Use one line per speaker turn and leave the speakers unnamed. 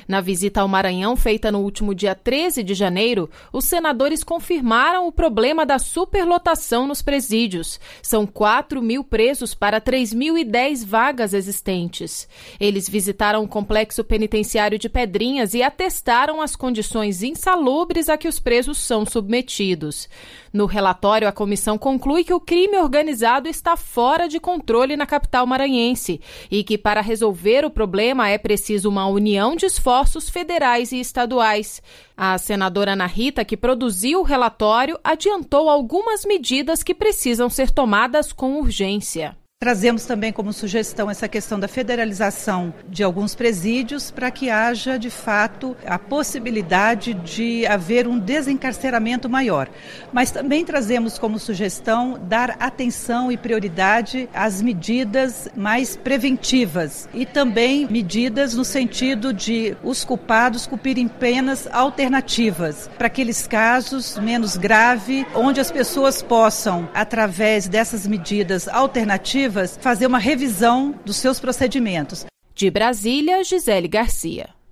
Na visita ao Maranhão, feita no último dia 13 de janeiro, os senadores confirmaram o problema da superlotação nos presídios. São 4.000 presos para 3.010 vagas existentes. Eles visitaram o complexo penitenciário de Pedrinhas e atestaram as condições insalubres a que os presos são submetidos. No relatório, a comissão conclui que o crime organizado está fora de controle na capital maranhense e que, para resolver o problema, é preciso uma união de esforços federais e estaduais. A senadora Ana Rita, que produziu o relatório, adiantou algumas medidas que precisam ser tomadas com urgência.
Trazemos também como sugestão essa questão da federalização de alguns presídios para que haja, de fato, a possibilidade de haver um desencarceramento maior. Mas também trazemos como sugestão dar atenção e prioridade às medidas mais preventivas e também medidas no sentido de os culpados cumprirem penas alternativas para aqueles casos menos graves, onde as pessoas possam, através dessas medidas alternativas, fazer uma revisão dos seus procedimentos.
De Brasília, Gisele Garcia.